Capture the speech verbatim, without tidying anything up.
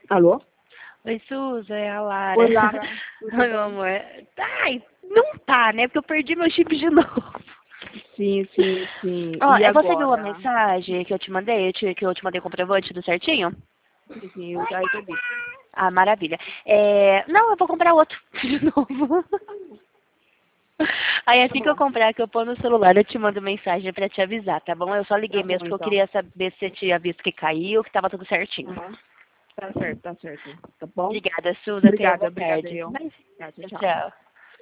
Alô? Oi, Suza, é a Lara. Oi, Lara. Oi, meu amor. Ai, não tá, né? Porque eu perdi meu chip de novo. Sim, sim, sim. Ó, E é você viu a agora? mensagem que eu te mandei, que eu te mandei o comprovante tudo certinho? Sim, sim, eu já recebi. Ah, maravilha. É... Não, eu vou comprar outro de novo. Aí Tá assim que eu bom. comprar, que eu pôr no celular, eu te mando mensagem pra te avisar, tá bom? Eu só liguei Tá bom, mesmo porque eu então. queria saber se você tinha visto que caiu, que tava tudo certinho. Uhum. Tá certo, tá certo. Tá bom? Obrigada, Suza. Tenha Obrigada, boa obrigada tarde. eu. Tá, tchau, tchau. Tchau.